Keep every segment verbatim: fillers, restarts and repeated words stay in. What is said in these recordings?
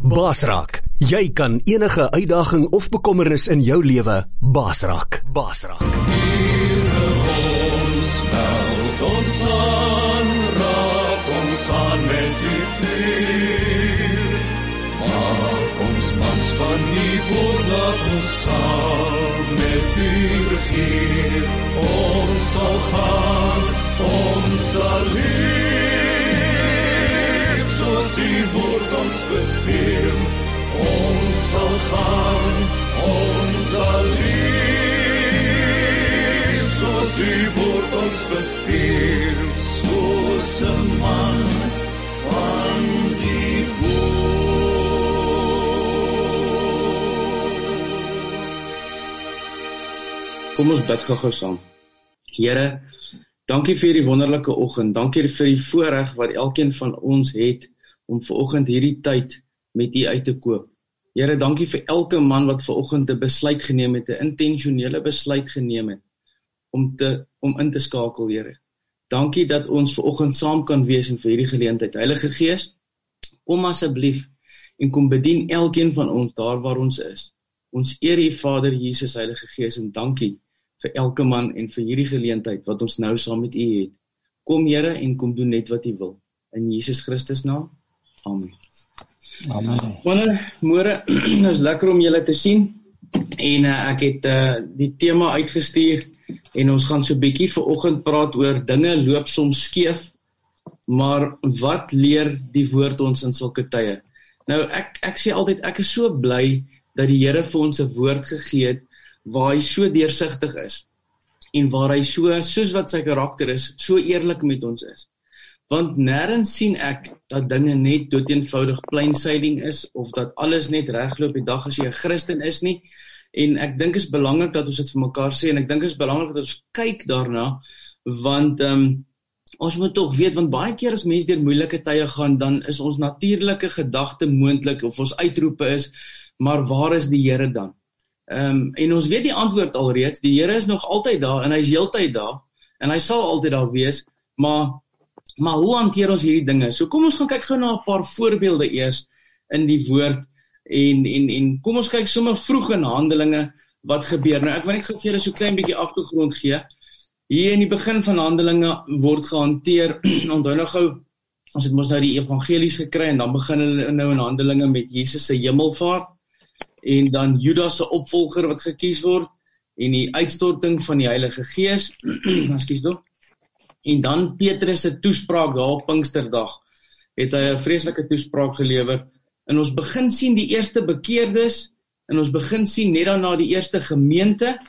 Baas raak. Jy kan enige uitdaging of bekommernis in jou lewe baas raak. Baas raak. Here ons veld ons aan, raak ons aan met u vuur. Maak ons mans van die voordat ons saam met u regeer. Ons sal gaan, ons sal leef, soos u woord ons beveel. Ons sal gaan, ons sal leef, soos u woord ons beveel, soos 'n man van die woord. Kom ons bid gou-gou saam. Here, dankie vir hierdie wonderlike oggend. Dankie vir die voorreg wat elkeen van ons het om vanoggend hierdie tyd met u uit te koop. Here, dankie vir elke man wat vanoggend 'n besluit geneem het, 'n intentionele besluit geneem het om te om in te skakel, Here. Dankie dat ons vanoggend saam kan wees en vir hierdie geleentheid. Heilige Gees, kom asseblief en kom bedien elkeen van ons daar waar ons is. Ons eer u Vader Jesus, Heilige Gees, en dankie vir elke man en vir hierdie geleentheid wat ons nou saam met u het. Kom Here en kom doen net wat u wil. In Jesus Christus naam. Amen. Amen. Môre, nou is lekker om julle te sien en uh, ek het uh, die tema uitgestuur en ons gaan so bietjie vanoggend praat oor dinge loop soms skeef, maar wat leer die woord ons in sulke tye? Nou ek ek sê altyd ek is so bly dat die Here vir ons 'n woord gegee het waar hy so deursigtig is en waar hy so soos wat sy karakter is, so eerlik met ons is. Want nêrens sien ek dat dinge net doeteenvoudig plain sailing is, of dat alles net regloop die dag as jy 'n Christen is nie, en ek dink is belangrik dat ons dit vir mekaar sê, en ek dink is belangrik dat ons kyk daarna, want um, ons moet tog weet, want baie keer as mense deur moeilike tye gaan, dan is ons natuurlike gedagte moontlik, of ons uitroepe is, maar waar is die Here dan? Um, en ons weet die antwoord alreeds, die Here is nog altyd daar, en hy is heeltyd daar, en hy sal altyd daar wees, maar Maar hoe hanteer ons hierdie dinge? So kom ons gaan kyk gou na 'n paar voorbeelde eers in die woord en en en kom ons kyk sommer vroeg in Handelinge wat gebeur. Nou ek wil net gou vir julle so klein bietjie agtergrond gee. Hier in die begin van Handelinge word gehanteer, onthou nou gou, ons het mos nou die evangelies gekry en dan begin hulle nou in Handelinge met Jesus se hemelvaart en dan Judas se opvolger wat gekies word en die uitstorting van die Heilige Gees. Ekskuus tog. En dan Petrus se toespraak daar op Pinksterdag, het hy 'n vreeslike toespraak gelewer, en ons begin sien die eerste bekeerdes, en ons begin sien net daarna die eerste gemeente,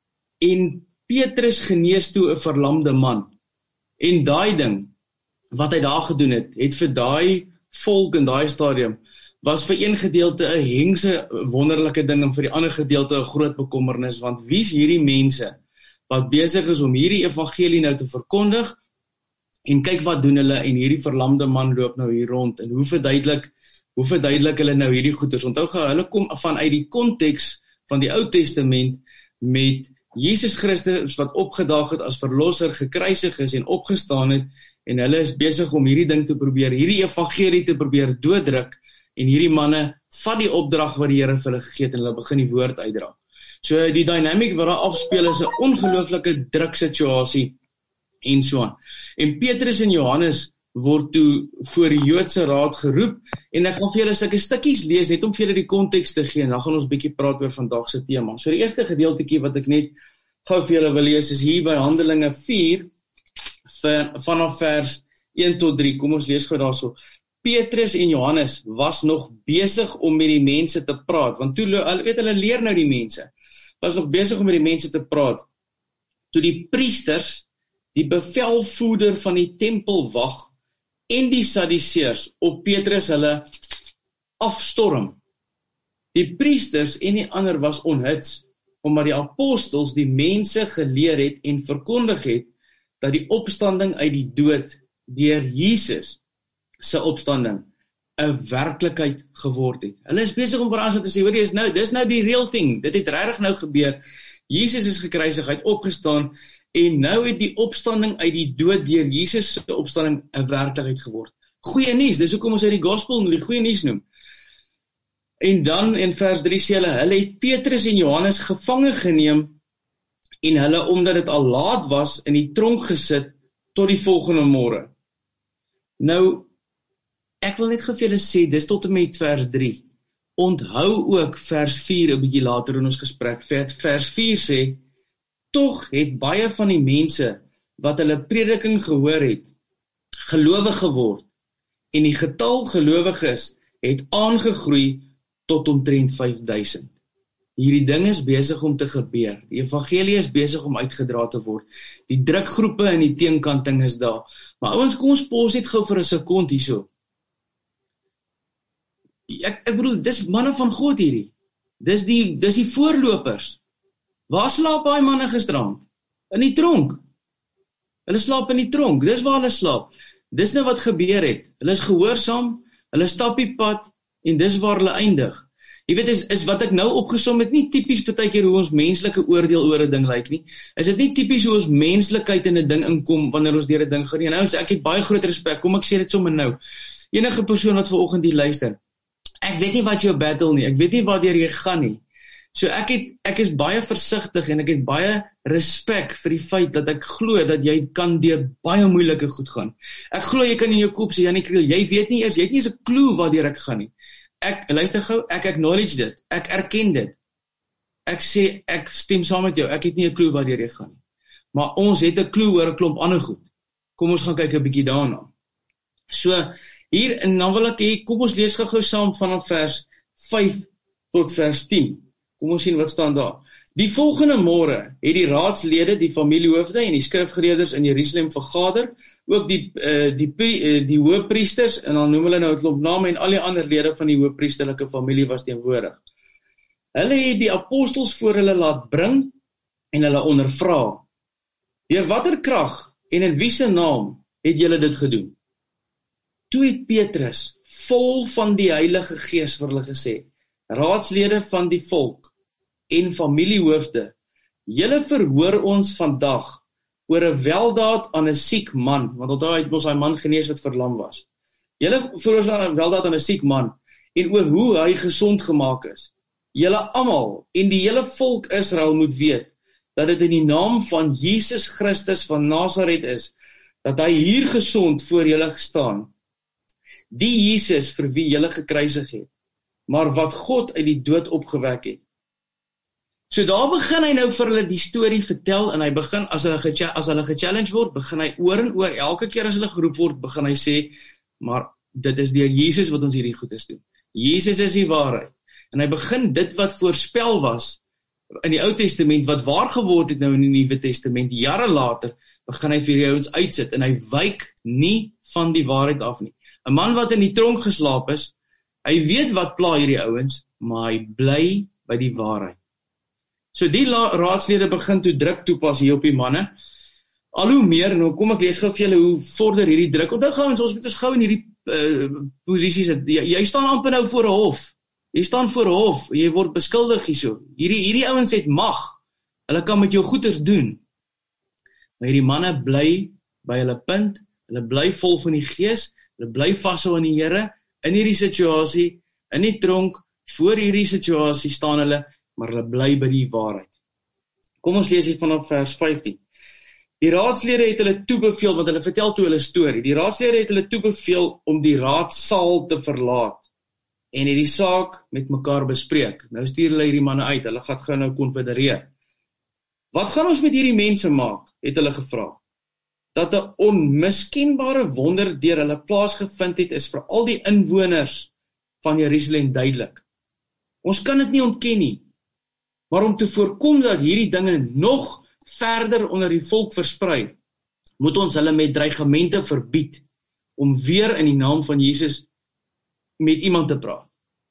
en Petrus genees toe 'n verlamde man, en daai ding, wat hy daar gedoen het, het vir daai volk in daai stadium, was vir een gedeelte 'n hengse wonderlike ding, en vir die ander gedeelte 'n groot bekommernis, want wie is hierdie mense, wat besig is om hierdie evangelie nou te verkondig, en kyk wat doen hulle, en hierdie verlamde man loop nou hier rond, en hoe verduidelik, hoe verduidelik hulle nou hierdie goeders, onthou gou, hulle kom vanuit die konteks van die Ou Testament, met Jesus Christus wat opgedaag het as verlosser, gekruisig is en opgestaan het, en hulle is besig om hierdie ding te probeer, hierdie evangelie te probeer dooddruk, en hierdie manne vat die opdrag wat die Here vir hulle gegee het, en hulle begin die woord uitdra. So die dynamiek wat daar afspeel is 'n ongelooflike druk situasie en so aan. En Petrus en Johannes word toe voor die Joodse raad geroep, en ek gaan vir julle sulke stukkies lees, net om vir julle die konteks te gee, en dan gaan ons bietjie praat oor vandag se tema. So die eerste gedeeltetjie wat ek net gou vir julle wil lees, is hier by Handelinge vier, vanaf vers een tot drie, kom ons lees gou daarso. Petrus en Johannes was nog besig om met die mense te praat, want toe, hulle weet hulle leer nou die mense, was nog besig om met die mense te praat, toe die priesters, die bevelvoerder van die tempelwag, en die Sadduseërs op Petrus hulle afstorm. Die priesters en die ander was onhuts, omdat die apostels die mense geleer het en verkondig het, dat die opstanding uit die dood, deur Jesus se opstanding, 'n werklikheid geword het. Hulle is besig om vir ons te sê, hoor jy, is nou, dis nou die real thing, dit het regtig nou gebeur, Jesus is gekruisig, hy het opgestaan, en nou het die opstanding uit die dood deur Jesus se opstanding 'n werklikheid geword. Goeie nuus, dis hoekom ons uit die gospel die goeie nuus noem. En dan in vers drie sê hulle, hulle het Petrus en Johannes gevange geneem en hulle, omdat dit al laat was, in die tronk gesit tot die volgende môre. Nou, ek wil net gou vir julle sê, dis tot en met vers drie. Onthou ook vers vier 'n bietjie later in ons gesprek. Vers vier sê, tog het baie van die mense wat hulle prediking gehoor het, gelowig geword, en die getal gelowiges het aangegroei tot omtrent vyf duisend. Hierdie ding is besig om te gebeur. Die evangelie is besig om uitgedra te word. Die drukgroepe en die teenkanting is daar. Maar ouens, kom ons pos net gou vir 'n sekond hierso. Ek, ek bedoel, dis manne van God hierdie. Dis die, dis die voorlopers. Waar slaap daai manne gisterand? In die tronk. Hulle slaap in die tronk. Dis waar hulle slaap. Dis nou wat gebeur het. Hulle is gehoorsaam, hulle stap die pad, en dis waar hulle eindig. Jy weet, is, is wat ek nou opgesom het, nie typies partykeer hoe ons menslike oordeel oor 'n ding lyk nie. Is dit nie typies hoe ons menslikheid in 'n ding inkom, wanneer ons deur 'n ding gaan nie. Nou, ek het baie groot respek, kom ek sê dit sommer nou. Enige persoon wat vanoggend hier luister, ek weet nie wat jou battle nie, ek weet nie waar jy gaan nie. So ek het, ek is baie versigtig en ek het baie respek vir die feit dat ek glo dat jy kan deur baie moeilike goed gaan. Ek glo jy kan in jou kop sê, Janie Kriel, jy weet nie eers, jy het nie eens 'n klou waardeur ek gaan nie. Ek, luister gou, ek acknowledge dit, ek erken dit. Ek sê, ek stem saam met jou, ek het nie 'n klou waardeur jy gaan nie. Maar ons het 'n klou oor 'n klomp ander goed. Kom ons gaan kyk 'n bietjie daarna. So, hier, en dan wil ek hê, kom ons lees gou saam vanaf vers vyf tot vers tien. Kom ons sien wat staan daar. Die volgende môre het die raadslede, die familiehoofde en die skrifgeleerders in Jerusalem vergader, ook die uh, die die, die hoëpriesters, en dan noem hulle nou 'n klomp name, en al die ander lede van die hoëpriesterlike familie was teenwoordig. Hulle het die apostels voor hulle laat bring en hulle ondervra. Deur watter krag en in wie se naam het julle dit gedoen? Toe het Petrus, vol van die Heilige Gees, vir hulle gesê, raadslede van die volk en familiehoofde, julle verhoor ons vandag oor 'n weldaad aan 'n siek man, want onthou het ons daai man genees wat verlam was. Julle verhoor ons 'n weldaad aan 'n siek man, en oor hoe hy gesond gemaak is. Julle almal en die hele volk Israel moet weet, dat dit in die naam van Jesus Christus van Nasaret is, dat hy hier gesond voor julle gestaan. Die Jesus vir wie julle gekruisig het, maar wat God uit die dood opgewek het. So daar begin hy nou vir hulle die storie vertel, en hy begin, as hulle, ge, as hulle gechallenge word, begin hy oor en oor, elke keer as hulle geroep word, begin hy sê, maar dit is deur Jesus wat ons hierdie goedes doen. Jesus is die waarheid. En hy begin dit wat voorspel was, in die Ou Testament, wat waar geword het nou in die Nuwe Testament, jare later, begin hy vir die ouens uitsit, en hy wyk nie van die waarheid af nie. 'n Man wat in die tronk geslaap is, hy weet wat pla hierdie ouens, maar hy bly by die waarheid. So die raadslede begin toe druk toepas hier op die manne. Al hoe meer, nou kom ek lees gou vir julle hoe vorder hierdie druk. Onthou gou ons, ons moet ons gou in hierdie uh, posisies sit. Jy, jy staan amper nou voor 'n hof. Jy staan voor 'n hof, jy word beskuldig hierso. Hierdie hierdie ouens het mag. Hulle kan met jou goeders doen. Maar hierdie manne bly by hulle punt. Hulle bly vol van die Gees. Hulle bly vashou aan die Here in hierdie situasie, in die tronk, voor hierdie situasie staan hulle, maar hulle bly by die waarheid. Kom ons lees hier vanaf vers vyftien. Die raadslede het hulle toebeveel, want hulle vertel toe hulle storie. Die raadslede het hulle toebeveel om die raadsaal te verlaat en het die saak met mekaar bespreek. Nou stuur hulle hierdie manne uit, hulle gaan gou nou konfedereer. Wat gaan ons met hierdie mense maak, het hulle gevra. Dat 'n onmiskenbare wonder deur hulle plaasgevind het, is vir al die inwoners van Jerusalem duidelik. Ons kan dit nie ontken nie. Maar om te voorkom dat hierdie dinge nog verder onder die volk versprei, moet ons hulle met dreigemente verbied om weer in die naam van Jesus met iemand te praat.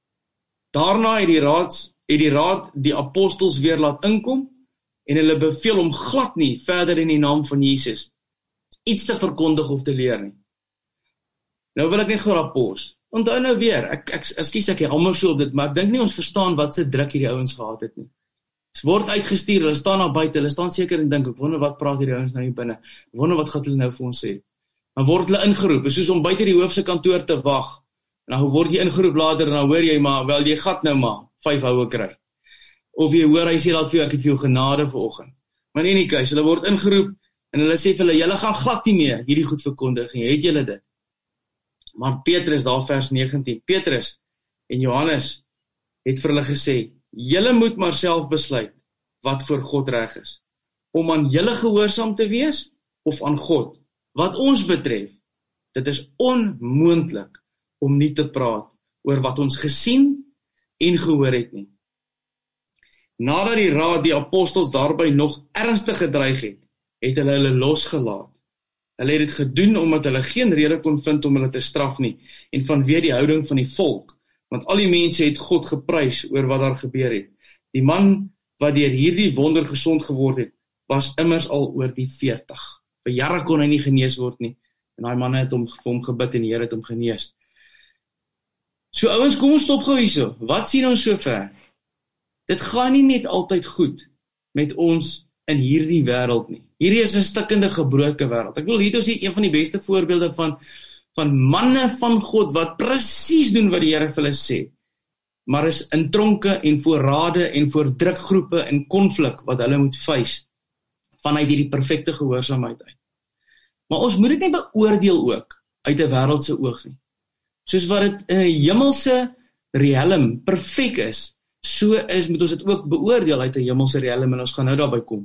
Daarna het die raad, het die raad die apostels weer laat inkom en hulle beveel om glad nie verder in die naam van Jesus iets te verkondig of te leer nie. Nou wil ek net gou rapport. Onthou nou weer, ek ek ekskuus ek almal so op dit, maar ek dink nie ons verstaan wat se druk hierdie ouens gehad het nie. Dit word uitgestuur, hulle staan daar buite, hulle staan seker en dink, ek wonder wat praat hierdie ouens nou hier binne. Ek wonder wat gaan hulle nou vir ons sê. Dan word hulle ingeroep, is soos om buite die hoofse kantoor te wag. Nou word jy ingeroep later en dan hoor jy maar, wel jy gat nou maar, vyf houe kry. Of jy hoor, hy sê dat vir jou, ek het vir jou genade vanoggend. Maar in die case, hulle word ingeroep, en hulle sê vir hulle, julle gaan glad nie meer hierdie goed verkondig, en het julle dit? Maar Petrus, daar vers negentien, Petrus en Johannes het vir hulle gesê, julle moet maar self besluit, wat voor God reg is, om aan julle gehoorsaam te wees, of aan God. Wat ons betref, dit is onmoontlik om nie te praat oor wat ons gesien en gehoor het nie. Nadat die raad die apostels daarby nog ernstig gedreig het, het hulle hulle losgelaat. Hulle het dit gedoen omdat hulle geen rede kon vind om hulle te straf nie, en vanweë die houding van die volk, want al die mense het God geprys oor wat daar gebeur het. Die man wat deur hierdie wonder gesond geword het, was immers al oor die veertig. Vir jare kon hy nie genees word nie, en daai manne het hom, vir hom gebid en die Here het hom genees. So ouens, kom ons stop gou hierso. Wat sien ons so ver? Dit gaan nie net altyd goed met ons in hierdie wêreld nie. Hierdie is 'n stikkende gebroke wêreld. Ek wil hier ons hier een van die beste voorbeelde van van manne van God wat presies doen wat die Here vir hulle sê, maar is in tronke en voorrade en voor drukgroepe en konflik wat hulle moet face vanuit hierdie perfekte gehoorsaamheid uit. Maar ons moet dit nie beoordeel ook uit 'n wêreldse oog nie. Soos wat dit in 'n hemelse realm perfek is, so is moet ons dit ook beoordeel uit 'n hemelse realm, en ons gaan nou daarby kom.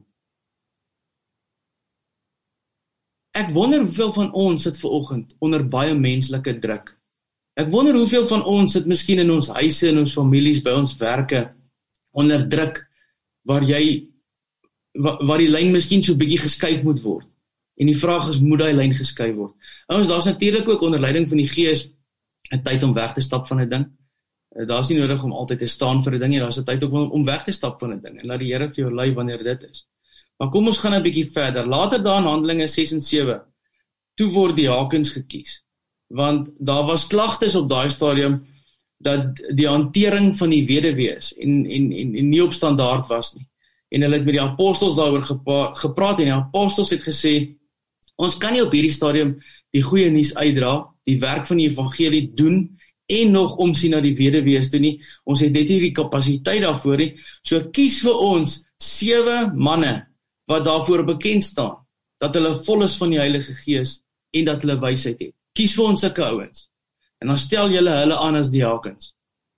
Ek wonder hoeveel van ons sit vanoggend onder baie menslike druk. Ek wonder hoeveel van ons sit miskien in ons huise, in ons families, by ons werke, onder druk, waar jy, waar, waar die lyn miskien so bietjie geskuif moet word. En die vraag is, moet die lyn geskuif word? Ouens, daar is natuurlik ook onder leiding van die Gees 'n tyd om weg te stap van 'n ding. Daar is nie nodig om altyd te staan vir 'n ding nie, daar is 'n tyd ook om, om weg te stap van 'n ding, en laat die Here vir jou lei wanneer dit is. Maar kom ons gaan 'n bietjie verder. Later daar in Handelinge ses en sewe, toe word die diakens gekies, want daar was klagtes op daai stadium dat die hantering van die weduwees en, en, en, en nie op standaard was nie. En hulle het met die apostels daaroor gepa, gepraat, en die apostels het gesê, ons kan nie op hierdie stadium die goeie nuus uitdra, die werk van die evangelie doen, en nog omsien na die weduwees toe nie. Ons het net nie die kapasiteit daarvoor nie. So kies vir ons sewe manne wat daarvoor bekend staan, dat hulle vol is van die Heilige Gees en dat hulle wysheid het. Kies vir ons sulke ouens. En dan stel julle hulle aan as diakens.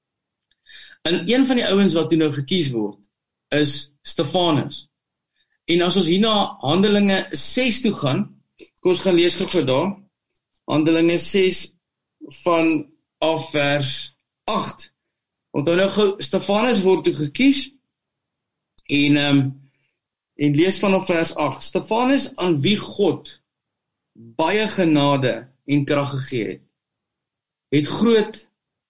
En een van die ouens wat toe nou gekies word, is Stefanus. En as ons hier na Handelinge ses toe gaan, kom ons gaan lees gou daar, Handelinge ses van af vers agt. Onthou nou gou, Stefanus word toe gekies, en, um, en lees vanaf vers agt. Stefanus, aan wie God baie genade en krag gegee het, het groot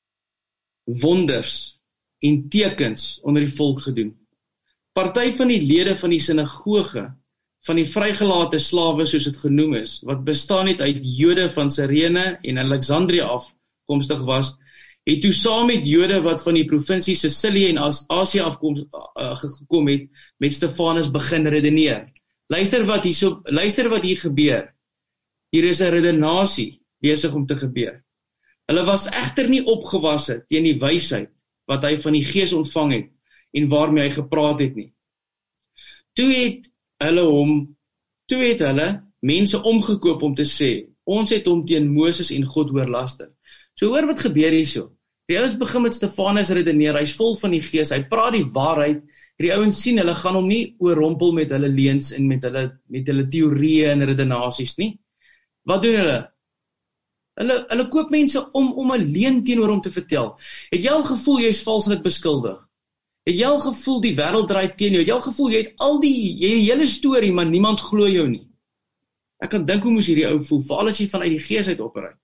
wonders en tekens onder die volk gedoen. Party van die lede van die sinagoge, van die vrygelate slawe soos dit genoem is, wat bestaan het uit Jode van Cyrene en Alexandria afkomstig was, het toe saam met Jode wat van die provinsie Sicilië en Asië afkom uh, gekom het, met Stefanus begin redeneer. Luister wat hier so, luister wat hier gebeur. Hier is 'n redenasie besig om te gebeur. Hulle was egter nie opgewasse teen die wysheid wat hy van die Gees ontvang het en waarmee hy gepraat het nie. Toe het hulle hom, toe het hulle mense omgekoop om te sê, ons het hom teen Moses en God oorlaster. So hoor wat gebeur hierso. Die ouens begin met Stefanus redeneer, hy's vol van die Gees, hy praat die waarheid. Die ouens sien, hulle gaan hom nie oorrompel met hulle leuns en met hulle, met hulle teorieë en redenasies nie. Wat doen hulle? Hulle, hulle koop mense om, om 'n leuen teenoor hom te vertel. Het jy al gevoel jy is valslik beskuldig? Het jy al gevoel die wêreld draai teen jou? Het jy al gevoel jy het al die, jy het die hele storie, maar niemand glo jou nie? Ek kan dink hoe moes hierdie ou voel, veral as jy vanuit die Gees uit opereer.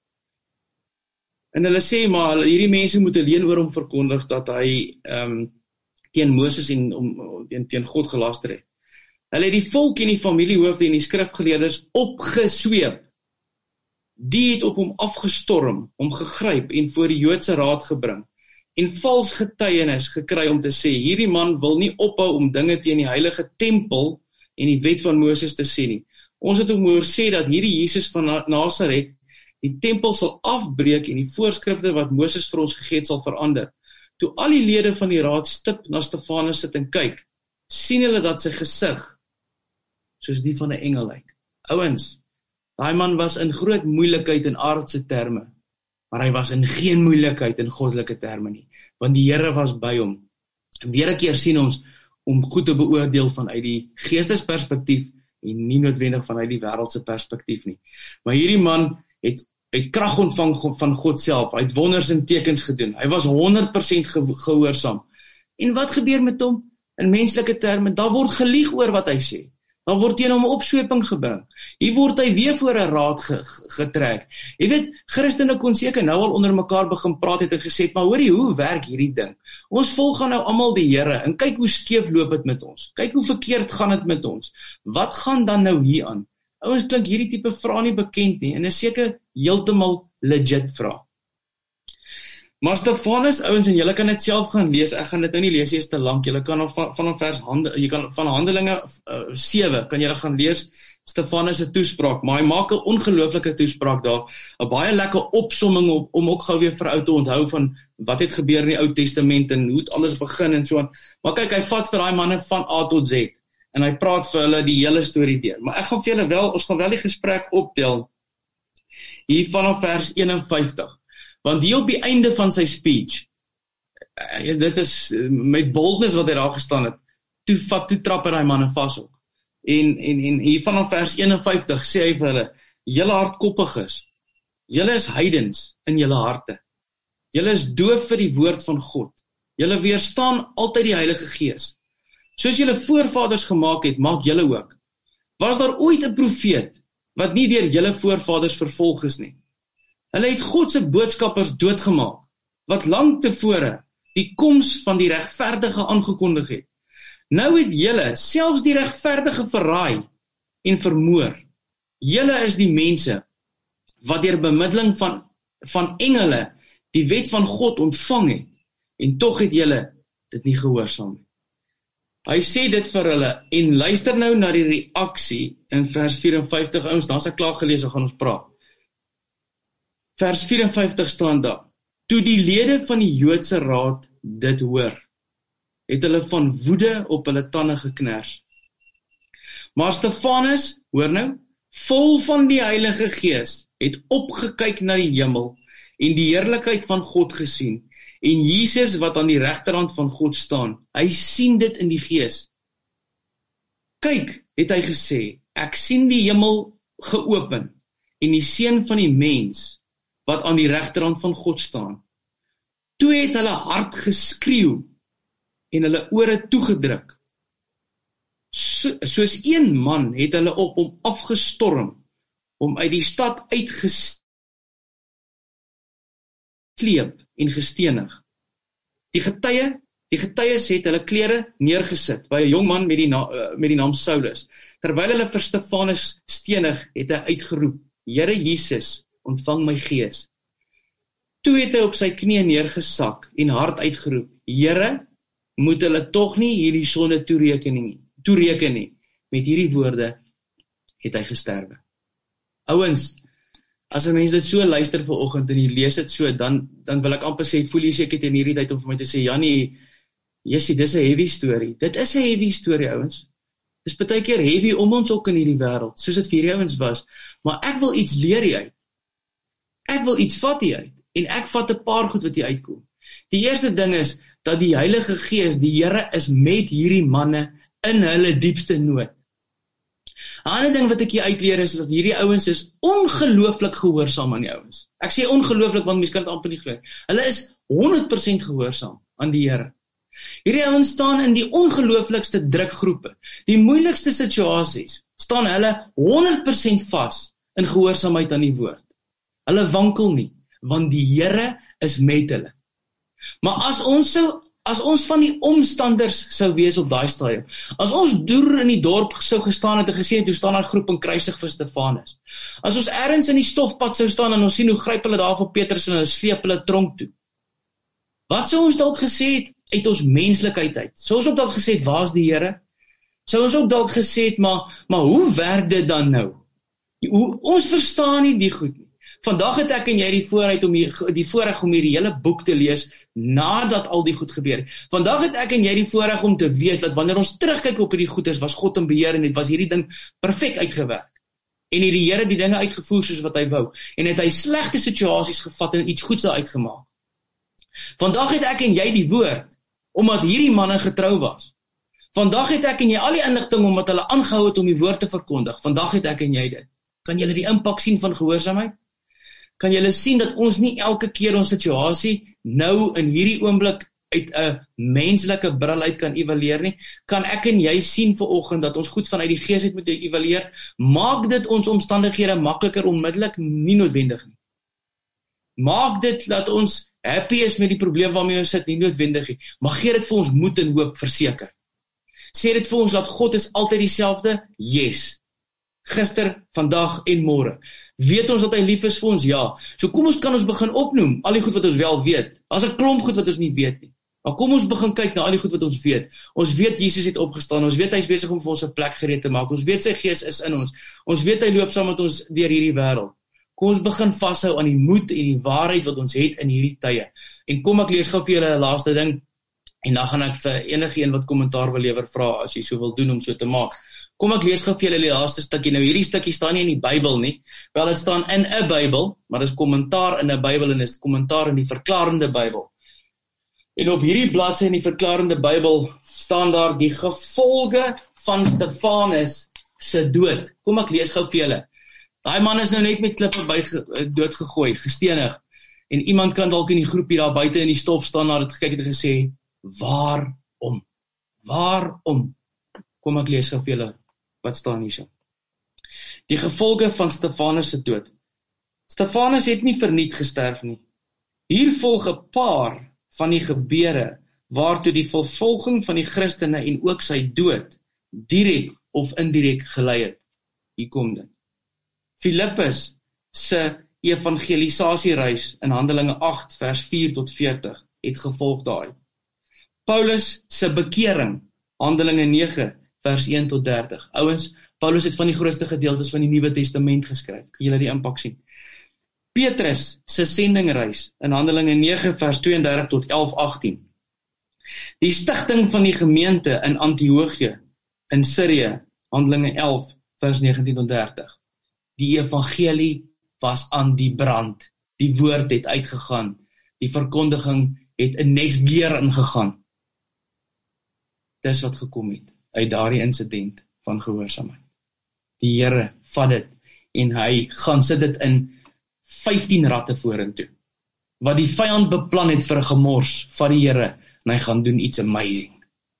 En hulle sê, maar hierdie mense moet 'n leuen oor hom verkondig, dat hy um, teen Moses en om, teen, teen God gelaster het. Hulle het die volk en die familiehoofde en die skrifgeleerders opgesweep. Die het op hom afgestorm, hom gegryp en voor die Joodse raad gebring, en vals getuienis gekry om te sê, hierdie man wil nie ophou om dinge teen die heilige tempel en die wet van Moses te sê nie. Ons het hom hoor sê dat hierdie Jesus van Nasaret die tempel sal afbreek en die voorskrifte wat Moses vir ons gegee het sal verander. Toe al die lede van die raad stip na Stefanus sit en kyk, sien hulle dat sy gesig soos die van 'n engel lyk. Ouens, daai man was in groot moeilikheid in aardse terme, maar hy was in geen moeilikheid in goddelike terme nie, want die Here was by hom. En weer 'n keer sien ons om goed te beoordeel vanuit die geestesperspektief en nie noodwendig vanuit die wêreldse perspektief nie. Maar hierdie man het het krag ontvang van God self, hy het wonders en tekens gedoen, hy was honderd persent ge gehoorsaam. En wat gebeur met hom? In menslike terme, daar word gelieg oor wat hy sê, daar word teen hom 'n opsweping gebring, hier word hy weer voor 'n raad ge getrek. Jy weet, Christene kon seker nou al onder mekaar begin praat het en gesê, maar hoorie, hoe werk hierdie ding? Ons volg gaan nou almal die Here, en kyk hoe skeef loop dit met ons, kyk hoe verkeerd gaan dit met ons, wat gaan dan nou hier aan? Ouens, klink hierdie tipe vrae nie bekend nie, en is seker heeltemal legit vrae. Maar Stefanus, ouens, en julle kan dit self gaan lees, ek gaan dit nou nie lees, is te lank, julle kan van, van vers hande, jy kan van Handelinge uh, sewe, kan julle gaan lees, Stefanus se toespraak, maar hy maak 'n ongelooflike toespraak daar, 'n baie lekker opsomming om, om ook gou weer vir ou te onthou van wat het gebeur in die Ou Testament en hoe het alles begin en so aan. Maar kyk, hy vat vir daai manne van A tot Z, en hy praat vir hulle die hele storie deur. Maar ek gaan vir julle wel, ons gaan wel die gesprek optel, hier vanaf vers eenenvyftig. Want hier op die einde van sy speech, uh, dit is met boldness wat hy daar gestaan het, toe vat, toe trap hy die manne vas ook. En, en, en hier vanaf vers eenenvyftig sê hy vir hulle, julle hardkoppiges, julle is heidens in julle harte, julle is doof vir die woord van God, julle weerstaan altyd die Heilige Gees, soos julle voorvaders gemaak het, maak julle ook. Was daar ooit 'n profeet, wat nie deur julle voorvaders vervolg is nie? Hulle het God se boodskappers doodgemaak, wat lank tevore die koms van die regverdige aangekondig het. Nou het julle selfs die regverdige verraai en vermoor. Julle is die mense wat deur bemiddeling van, van engele die wet van God ontvang het, en tog het julle dit nie gehoorsaam nie. Hy sê dit vir hulle, en luister nou na die reaksie in vers vyf-en-vyftig, ons, dan is ek klaar gelees, dan gaan ons praat. Vers vyf-en-vyftig staan daar, toe die lede van die Joodse raad dit hoor, het hulle van woede op hulle tande gekners. Maar Stefanus, hoor nou, vol van die Heilige Gees, het opgekyk na die hemel en die heerlikheid van God gesien, en Jesus wat aan die regterhand van God staan, hy sien dit in die Gees. Kyk, het hy gesê, ek sien die hemel geopen, en die seun van die mens, wat aan die regterhand van God staan. Toe het hulle hard geskreeu, en hulle ore toegedruk. So, soos een man het hulle op hom afgestorm, om uit die stad uitgesleep en gestenig. Die getuie, die getuies het hulle klere neergesit, by 'n jong man met die, na, met die naam Saulus. Terwyl hulle vir Stefanus stenig, het hy uitgeroep, Here Jesus, ontvang my gees. Toe het hy op sy knieë neergesak en hard uitgeroep, Here, moet hulle tog nie hierdie sonde toereken nie, toereken nie. Met hierdie woorde het hy gesterwe. Ouens, as 'n mens dit so luister vanoggend en jy lees dit so, dan dan wil ek amper sê, voel jy seker in hierdie tyd om vir my te sê, Janie, Jessie, dis 'n heavy storie. Dit is 'n heavy storie, ouens. Dis baie keer heavy om ons ook in hierdie wêreld, soos dit vir hierdie ouens was. Maar ek wil iets leer hier uit. Ek wil iets vat hier uit. En ek vat 'n paar goed wat hier uitkom. Die eerste ding is, dat die Heilige Gees, die Here is met hierdie manne in hulle diepste nood. 'n Ander ding wat ek hier uitleer is, dat hierdie ouens is ongelooflik gehoorsaam aan die ouens. Ek sê ongelooflik, want mense kan dit amper nie glo. Hulle is honderd persent gehoorsaam aan die Here. Hierdie ouens staan in die ongelooflikste drukgroepe, die moeilikste situasies, staan hulle honderd persent vas in gehoorsaamheid aan die woord. Hulle wankel nie, want die Here is met hulle. Maar as ons sou, as ons van die omstanders sou wees op daai stadium, as ons deur in die dorp sou gestaan het en gesien het hoe staan daar groep en kruisig vir Stefanus, as ons ergens in die stofpad sou staan en ons sien hoe gryp hulle daar vir Petrus en hulle sleep hulle tronk toe, wat sou ons dalk gesê het uit ons menslikheid uit? Sou ons ook dalk gesê het, waar is die Here? Sou ons ook dalk gesê het, maar, maar hoe werk dit dan nou? Hoe, ons verstaan nie die goed nie. Vandag het ek en jy die voorreg om die, die voorreg om hierdie hele boek te lees nadat al die goed gebeur het. Vandag het ek en jy die voorreg om te weet dat wanneer ons terugkyk op hierdie goeders, was God in beheer en het was hierdie ding perfek uitgewerk. En het die Here die dinge uitgevoer soos wat hy wou. En het hy slegte situasies gevat en iets goeds daar uitgemaak. Vandag het ek en jy die woord, omdat hierdie manne getrou was. Vandag het ek en jy al die inligting omdat hulle aangehou het om die woord te verkondig. Vandag het ek en jy dit. Kan julle die impak sien van gehoorsaamheid? Kan julle sien dat ons nie elke keer ons situasie nou in hierdie oomblik uit 'n menslike bril uit kan evalueer nie? Kan ek en jy sien vanoggend dat ons goed vanuit die gees uit moet evalueer? Maak dit ons omstandighede makliker onmiddellik? Nie noodwendig nie. Maak dit dat ons happy is met die probleem waarmee ons sit? Nie noodwendig nie. Maar gee dit vir ons moed en hoop, verseker. Sê dit vir ons dat God is altyd dieselfde? Yes. Gister, vandag en môre. Weet ons dat hy lief is vir ons? Ja. So kom ons kan ons begin opnoem, al die goed wat ons wel weet. As 'n klomp goed wat ons nie weet nie. Maar kom ons begin kyk na al die goed wat ons weet. Ons weet Jesus het opgestaan, ons weet hy is besig om vir ons 'n plek gereed te maak, ons weet sy gees is in ons, ons weet hy loop saam met ons deur hierdie wêreld. Kom ons begin vashou aan die moed en die waarheid wat ons het in hierdie tye. En kom ek lees gou vir julle 'n laaste ding, en dan gaan ek vir enige een wat kommentaar wil lewer vra, as jy so wil doen om so te maak. Kom ek lees gou vir julle die laaste stukkie. Nou hierdie stukkie staan nie in die Bybel nie. Wel, dit staan in 'n Bybel, maar dit is kommentaar in 'n Bybel en is kommentaar in die verklarende Bybel. En op hierdie bladsy in die verklarende Bybel staan daar die gevolge van Stefanus se dood. Kom ek lees gou vir julle. Daai man is nou net met klippe by dood gegooi, gestenig. En iemand kan dalk in die groepie daar buite in die stof staan na dit gekyk het en gesê, waarom? Waarom? Kom ek lees gou vir julle wat staan hierso. Die gevolge van Stefanus se dood. Stefanus het nie verniet gesterf nie. Hier volg 'n paar van die gebeure waartoe die vervolging van die Christene en ook sy dood direk of indirek gelei het. Hier kom dit. Filippus se evangelisasiereis in Handelinge agt vers vier tot veertig het gevolg daaruit. Paulus se bekering, Handelinge nege vers een tot dertig. Ouens, Paulus het van die grootste gedeeltes van die Nuwe Testament geskryf. Kan julle die impak sien? Petrus se sendingreis in Handelinge nege vers tweeëndertig tot elf agtien. Die stigting van die gemeente in Antiochië in Sirië, Handelinge elf vers negentien tot dertig. Die evangelie was aan die brand. Die woord het uitgegaan. Die verkondiging het in next gear ingegaan. Dis wat gekom het uit daardie insident van gehoorsaamheid. Die Here vat dit en hy gaan sit dit in vyftien ratte vorentoe. Wat die vyand beplan het vir 'n gemors, vat die Here en hy gaan doen iets amazing.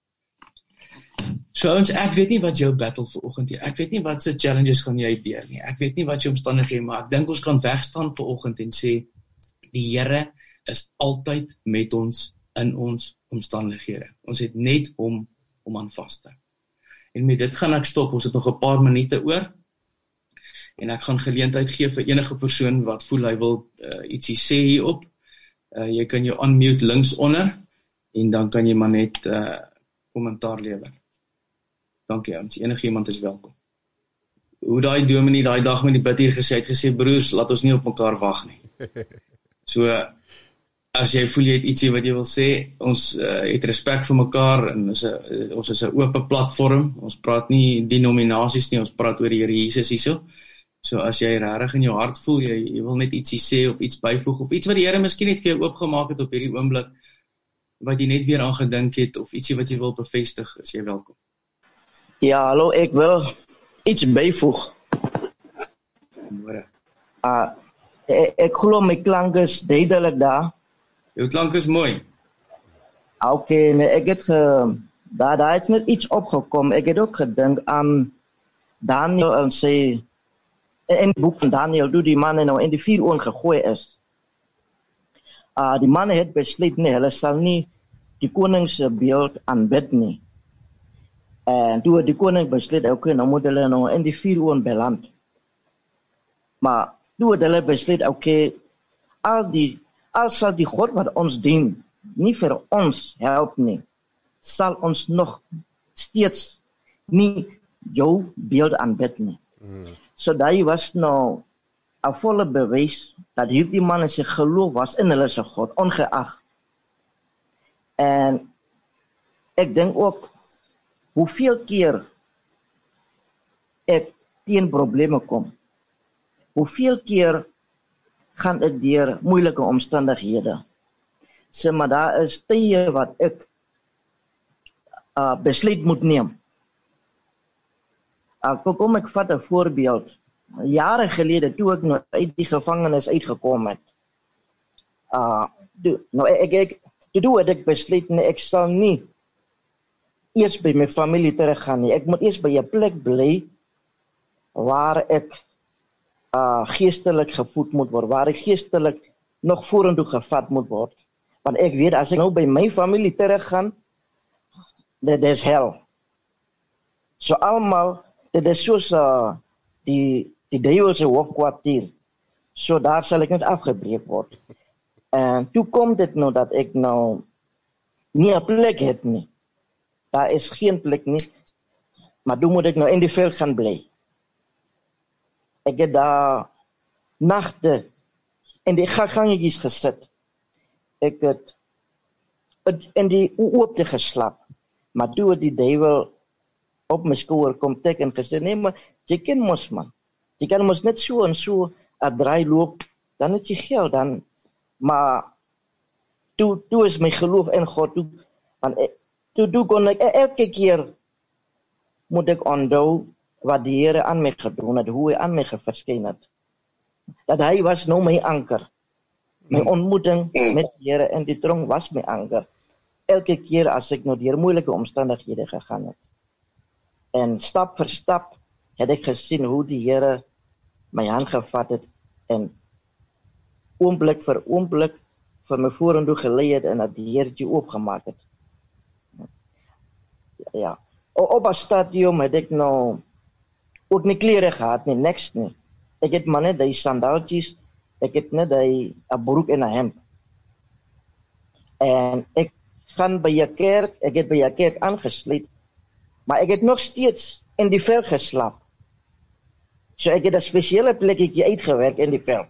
So ons, ek weet nie wat jou battle vanoggend is. Ek weet nie wat se challenges gaan jy deur nie. Ek weet nie wat jou omstandighede, maar ek dink ons kan wegstaan vanoggend en sê die Here is altyd met ons in ons omstandighede. Ons het net hom om aan vas te hou. En met dit gaan ek stop. Ons het nog 'n paar minute oor. En ek gaan geleentheid gee vir enige persoon wat voel hy wil uh, ietsie sê hierop. Uh, jy kan jou unmute links onder en dan kan jy maar net uh, kommentaar lewer. Dankie ouens, enige iemand is welkom. Hoe daai dominee daai dag met die bid hier gesê het, gesê broers, laat ons nie op mekaar wag nie. So, as jy voel jy het ietsie wat jy wil sê, ons uh, het respek vir mekaar en ons, uh, ons is 'n oop platform. Ons praat nie denominasies nie, ons praat oor die Here Jesus hierso. So as jy regtig in jou hart voel jy, jy wil net ietsie sê of iets byvoeg of iets wat die Here miskien net vir jou oopgemaak het op hierdie oomblik wat jy net weer aan gedink het of ietsie wat jy wil bevestig, is jy welkom. Ja, hallo, ek wil iets byvoeg. Môre. Ah, uh, ek, ek glo my klank is duidelik daar. Jou klank is mooi. Oké, okay, nee, ek het ge, daar, daar is net iets opgekom. Ek het ook gedink aan Daniel en sy, in die boek van Daniel, toe die manne nou in die vier oon gegooi is. Uh, die manne het besluit, nee, hulle sal nie die koningsbeeld aanbid nie. En toe het die koning besluit, oké, okay, nou moet hulle nou in die vier oon beland. Maar toe het hulle besluit, oké, okay, al die Al sal die God wat ons dien nie vir ons help nie, sal ons nog steeds nie jou beeld aanbid nie. Mm. So daai was nou 'n volle bewys dat hierdie manne se geloof was in hulle se God, ongeag. En ek dink ook, hoeveel keer ek teen probleme kom, hoeveel keer gaan ek deur moeilike omstandighede. So, maar daar is tye wat ek uh, besluit moet neem. Uh, kom ek vat 'n voorbeeld. Jare gelede, toe ek nou uit die gevangenis uitgekom het, uh, do, nou ek, ek, toe het ek besluit, nee, ek sal nie eers by my familie teruggaan nie. Ek moet eers by 'n plek bly, waar ek uh, geestelik gevoed moet word, waar ek geestelik nog vorentoe gevat moet word. Want ek weet, as ek nou by my familie teruggaan, dit is hel. So almal, dit is soos uh, die, die duivelse hoofdkwartier. So daar sal ek net afgebreek word. En toe kom dit nou dat ek nou nie 'n plek het nie. Daar is geen plek nie, maar toe moet ek nou in die veld gaan bly. Ek het daar nagte in die gangetjies gesit. Ek het in die oopte geslaap, maar toe het die duiwel op my skouer kom tik en gesê, nee, maar jy ken mos man, jy kan mos net so en so 'n draai loop, dan het jy geld, dan, maar toe, toe is my geloof in God, toe, want toe, toe kon ek, elke keer moet ek onthou wat die Here aan my gedoen het, hoe hy aan my verskyn het. Dat hy was nou my anker. My ontmoeting met die Here in die tronk was my anker. Elke keer as ek nou deur moeilike omstandighede gegaan het. En stap vir stap het ek gesien hoe die Here my hand gevat het en oomblik vir oomblik vir my vorentoe gelei het en dat die Heertjie oopgemaak het. Ja. Op 'n stadium het ek nou ook nie klere gehad nie, niks nie. Ek het maar net die sandaaltjies, ek het net die 'n broek en 'n hemp. En ek gaan by 'n kerk, ek het by 'n kerk aangesluit, maar ek het nog steeds in die veld geslaap. So ek het 'n spesiale plekkie uitgewerk in die veld.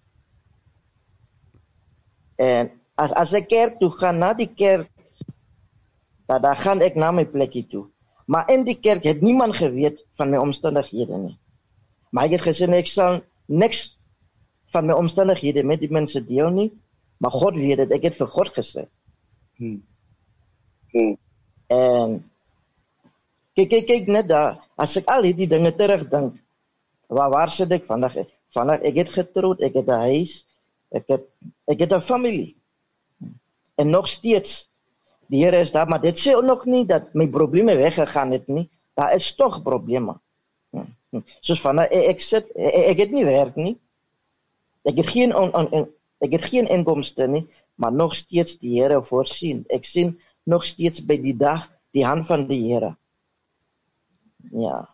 En as as ek kerk toe gaan, na die kerk, dan, dan gaan ek na my plekkie toe. Maar in die kerk het niemand geweet van my omstandighede nie. Maar ek het gesê, ek sal niks van my omstandighede met die mense deel nie, maar God weet het, ek het vir God gesê. Hmm. Hmm. En kyk, kyk, kyk net daar, as ek al hierdie dinge terugdink, waar, waar sit ek vandag? Vandag, ek het getroud, ek het 'n huis, ek het, ek het 'n familie. En nog steeds, die Here is daar, maar dit sê ook nog nie dat my probleme weggegaan het nie. Daar is toch probleme. Soos van, ek, ek sit, ek, ek het nie werk nie. Ek het geen, on, on, ek het geen inkomste nie, maar nog steeds die Here voorsien. Ek sien nog steeds by die dag die hand van die Here. Ja.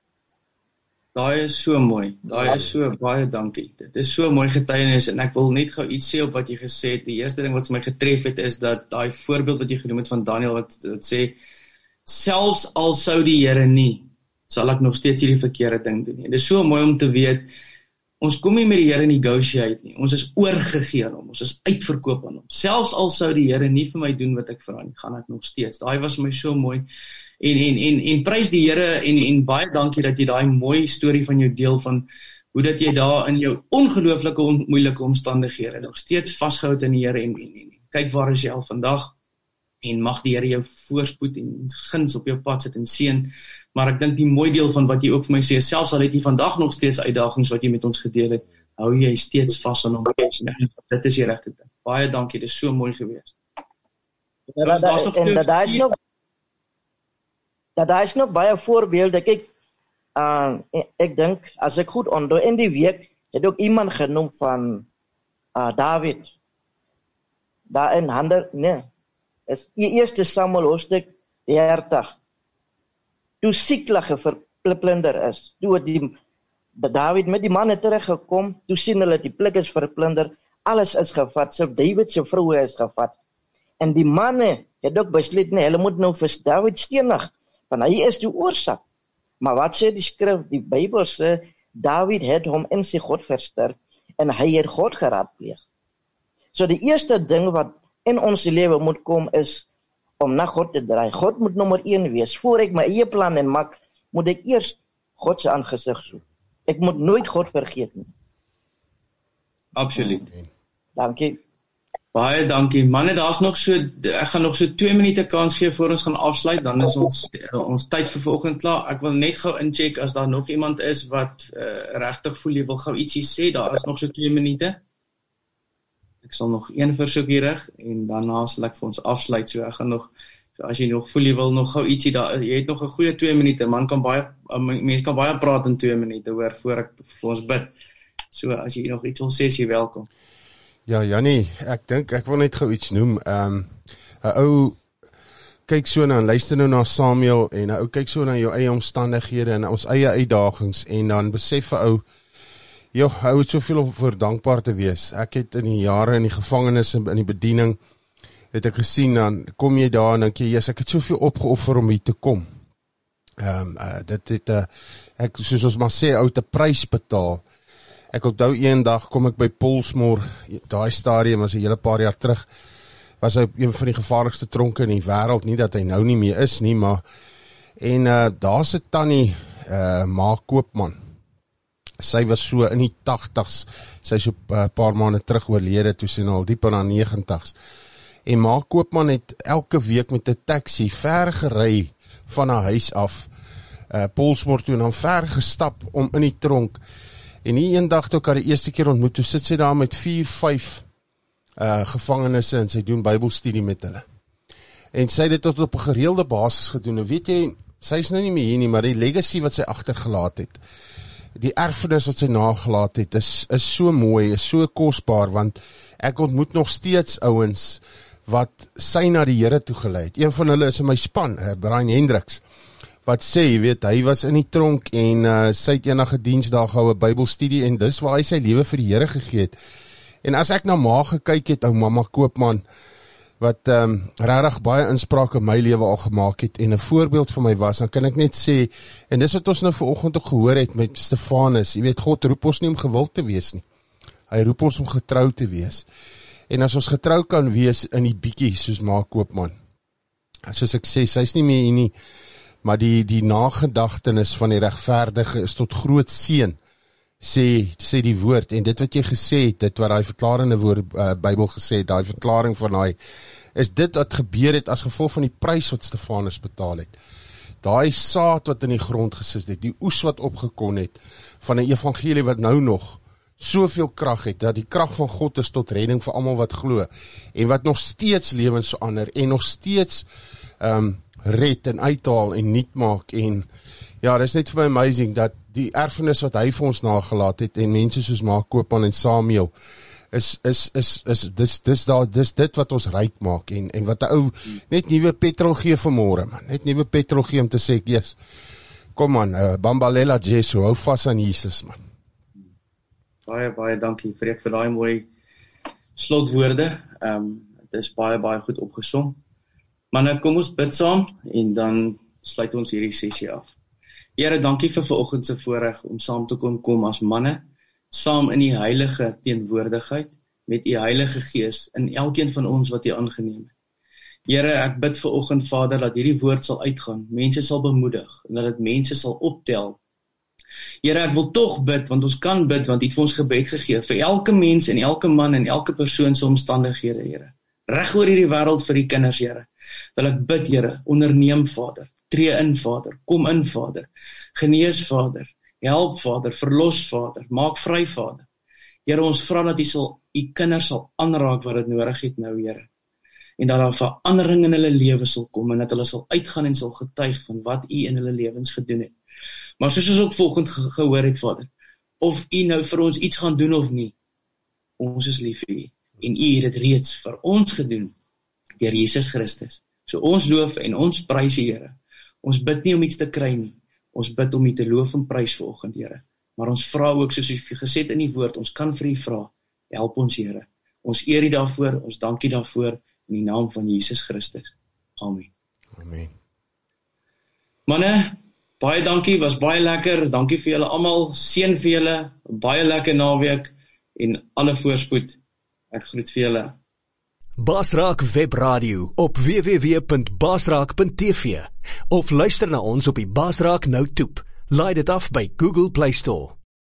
Daai is so mooi. Daai is so, baie dankie. Dit is so mooi getuienis en ek wil net gou iets sê op wat jy gesê het. Die eerste ding wat my getref het is dat daai voorbeeld wat jy genoem het van Daniel wat, wat sê, selfs al sou die Here nie, sal ek nog steeds hierdie verkeerde ding doen nie. Dit is so mooi om te weet, ons kom nie met die Here negotiate nie. Ons is oorgegee aan hom. Ons is uitverkoop aan hom. Selfs al sou die Here nie vir my doen wat ek vra nie, gaan ek nog steeds. Daai was my so mooi. En en en en prys die Here en en baie dankie dat jy daai mooi storie van jou deel van hoe dat jy daar in jou ongelooflike on, moeilike omstandighede nog steeds vasgehou het in die Here en, en en kyk waar is jy al vandag en mag die Here jou voorspoed en guns op jou pad sit en seën. Maar ek dink die mooi deel van wat jy ook vir my sê, selfs al het jy vandag nog steeds uitdagings wat jy met ons gedeel het, hou jy steeds vas aan hom. Dit is die regte ding. Baie dankie, dit is so mooi gewees. Ja, dat, dat, en dat daar is nog dat daar is nog baie voorbeelde. Kyk, uh, ek dink, as ek goed onthou, in die week het ook iemand genoem van uh, David. Daar in hande, nee, is eerste Samuel hoofstuk dertig. Toe Siklag verplunder is, toe het die David met die manne teruggekom, toe sien hulle die plek is verplunder, alles is gevat, so David se vroue is gevat. En die manne het ook besluit, nee, hulle moet nou vir David stenig, want hy is die oorsaak. Maar wat sê die skrif, die Bybel sê, David het hom in sy God versterk en hy het God geraadpleeg. So die eerste ding wat in ons lewe moet kom is om na God te draai. God moet nommer een wees. Voor ek my eie plan en maak, moet ek eers God se aangesig soek. Ek moet nooit God vergeet nie. Absoluut. Dankie. Baie dankie. Manne, daar's nog so ek gaan nog so twee minute kans gee voor ons gaan afsluit, dan is ons ons tyd vir vanoggend klaar. Ek wil net gou incheck as daar nog iemand is wat uh, regtig voel jy wil gou ietsie sê. Daar is nog so twee minute. Ek sal nog een versoek hier rig en daarna sal ek vir ons afsluit. So ek gaan nog so as jy nog voel jy wil nog gou ietsie daar jy het nog 'n goeie twee minute. Man kan baie mense kan baie praat in twee minute hoor voor ek vir ons bid. So as jy nog iets wil sê, is jy welkom. Ja, Jannie, ek dink ek wil net gou iets noem. Ehm um, 'n ou kyk so na en luister nou na Samuel en 'n ou kyk so na jou eie omstandighede en ons eie uitdagings en dan besef 'n ou ja, hy het soveel om voor dankbaar te wees. Ek het in die jare in die gevangenis en in die bediening het ek gesien, dan kom jy daar en dink jy, yes, ek het soveel opgeoffer om hier te kom. Ehm um, uh, dit het uh, ek soos ons maar sê, ou te prys betaal. Ek onthou een dag kom ek by Polsmoor, daai stadium was 'n hele paar jaar terug, was hy een van die gevaarlikste tronke in die wêreld, nie dat hy nou nie meer is nie, maar en uh, daar's 'n tannie uh, Ma Koopman. Sy was so in die tagtigs, sy is so 'n uh, paar maande terug oorlede, toe sy nou al diep in haar negentigs. En Ma Koopman het elke week met 'n taxi ver gery van haar huis af, uh, Polsmoor toe en dan ver gestap om in die tronk. En die een dag toe ek haar die eerste keer ontmoet, toe sit sy daar met vier, vyf uh, gevangenisse en sy doen Bybelstudie met hulle. En sy het dit tot op 'n gereelde basis gedoen. En weet jy, sy is nou nie meer hier nie, maar die legacy wat sy agtergelaat het, die erfenis wat sy nagelaat het, is, is so mooi, is so kosbaar, want ek ontmoet nog steeds ouens wat sy na die Here toe gelei het. Een van hulle is in my span, uh, Brian Hendricks, wat sê, jy weet, hy was in die tronk en uh, sy het enige diensdag gehou 'n Bybelstudie en dis waar hy sy lewe vir die Here gegee het. En as ek na Ma gekyk het, ou mamma Koopman, wat um, regtig baie inspraak in my lewe al gemaak het en 'n voorbeeld vir my was, dan kan ek net sê, en dis wat ons nou vanoggend ook gehoor het met Stefanus, jy weet, God roep ons nie om gewild te wees nie. Hy roep ons om getrou te wees. En as ons getrou kan wees in die bietjie, soos Ma Koopman, soos ek sê, sy is nie meer hier nie, maar die, die nagedagtenis van die regverdige is tot groot seën, sê, sê die woord, en dit wat jy gesê het, dit wat die verklarende woord, uh, Bybel gesê het, die verklaring van die, is dit wat gebeur het as gevolg van die prys wat Stefanus betaal het. Daai saad wat in die grond gesit het, die oes wat opgekon het, van 'n evangelie wat nou nog soveel krag het, dat die krag van God is tot redding vir almal wat glo, en wat nog steeds lewens verander, en nog steeds um, red en uithaal en nuut maak, en ja, dit is net vir my amazing, dat die erfenis wat hy vir ons nagelaat het, en mense soos Ma Koopman en Samuel, is, is, is, is dis, dis, daar, dis dit wat ons ryk maak, en, en wat 'n ou net nuwe petrol gee vanmôre, man, net nuwe petrol gee om te sê, yes, kom man, uh, Bambalela Jesu, hou vas aan Jesus, man. Baie, baie dankie, Freek, vir daai mooi slotwoorde. Um, dit is baie, baie goed opgesom. Maar nou kom ons bid saam, en dan sluit ons hierdie sessie af. Here, dankie vir vanoggend se voorreg om saam te kon kom as manne, saam in die heilige teenwoordigheid, met u Heilige Gees, in elkeen van ons wat u aangeneem het. Here, ek bid vanoggend, Vader, dat hierdie woord sal uitgaan, mense sal bemoedig, en dat dit mense sal optel. Here, ek wil tog bid, want ons kan bid, want u het vir ons gebed gegee, vir elke mens en elke man en elke persoon se omstandighede, Here. Reg oor hierdie wêreld vir die kinders, Here. Wil ek bid, Here, onderneem, Vader, tree in, Vader, kom in, Vader, genees, Vader, help, Vader, verlos, Vader, maak vry, Vader. Here, ons vra dat u sal, u kinders sal aanraak wat dit nodig het nou, Here. En dat daar verandering in hulle lewe sal kom, en dat hulle sal uitgaan en sal getuig van wat u in hulle lewens gedoen het. Maar soos ons ook volgend ge gehoor het, Vader, of u nou vir ons iets gaan doen of nie, ons is lief vir u, en u het dit reeds vir ons gedoen, deur Jesus Christus. So ons loof en ons prys die Here. Ons bid nie om iets te kry nie, ons bid om u te loof en prys vanoggend, Here. Maar ons vra ook, soos u gesê het in die woord, ons kan vir u vra, help ons, Here. Ons eer u daarvoor, ons dank u daarvoor, in die naam van Jesus Christus. Amen. Amen. Manne, Baie dankie, was baie lekker. Dankie vir julle almal. Seën vir julle. Baie lekker naweek en alle voorspoed. Ek groet vir julle. Basraak Webradio op w w w punt basraak punt t v of luister na ons op die Basraak Nou toep. Laai dit af by Google Play Store.